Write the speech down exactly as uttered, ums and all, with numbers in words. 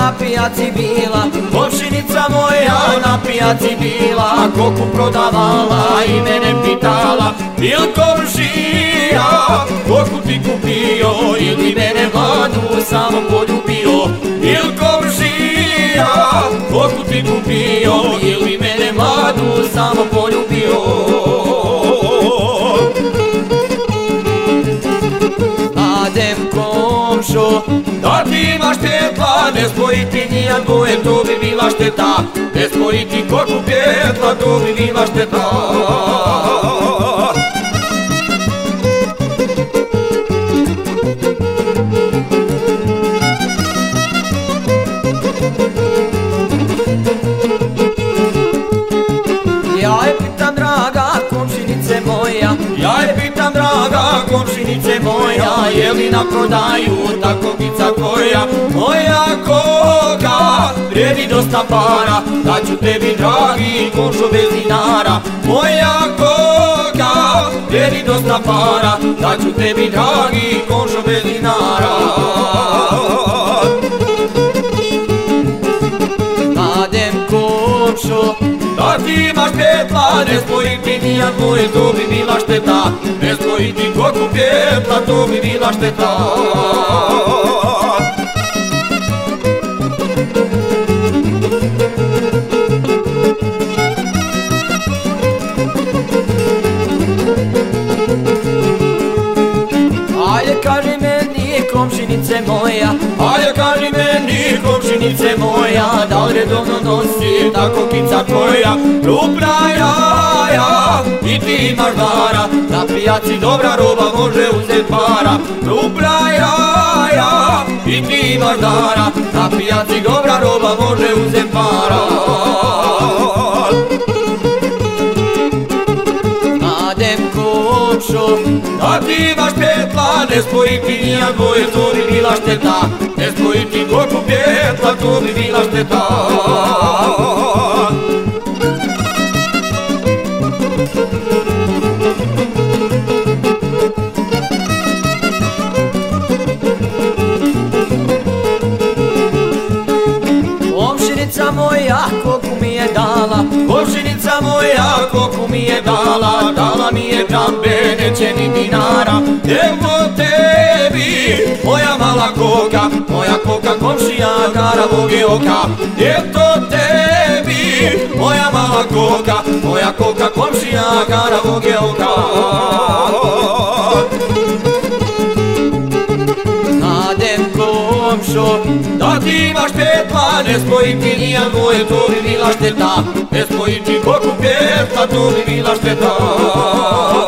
na pijaci bila, komšinica moja na pijaci bila, koku prodavala i mene pitala, il komšija, koku ti kupio, ili mene mladu samo poljubio, il komšija, koku ti kupio, ili mene mladu samo poljubio. Adem komšo, da ti imaš pjetla, ne spojiti nijan dvoje, to bi bila šteta, ne spojiti koku pjetla, to bi bila šteta. Ja je pitam draga komšinice moja, ja je pitam draga komšinice moja, je li na prodaju ta kokica tvoja? Moja koka vredi dosta para, daću tebi dragi komšo bez dinara. Moja koka vredi dosta para, daću tebi dragi komšo bez dinara. Adem komšo, da ti imaš pjetla, ne spojiti nijan dvoje, to bi bila šteta, ne spojiti koku pjetla, to bi bila šteta. Ajde kaži meni komšinice moja, ajde kaži meni komšinice moja, da li redovno nosi ta kokica tvoja? Krupna jaja i ti imaš dara, na pijaci dobra roba može uzet para. Krupna jaja i ti imaš dara, na pijaci dobra roba može uzet para. Adem komšo, da ti imaš pjetla, ne spojiti nijan dvoje, to bi bila šteta, ne spojiti koku pjetla, to bi bila šteta. Komšinica moja koku mi je dala, komšinica moja koku mi je dala, dala mi je džambe, neće ni dinara. Evo tebi moja mala koka, moja koka komšija garavog je oka. Eto tebi moja mala koka, moja koka komšija garavog je oka. Adem komšo, da ti imaš pjetla, ne spojiti nijan dvoje, to bi bila šteta, ne spojiti koku pjetla, to bi bila šteta.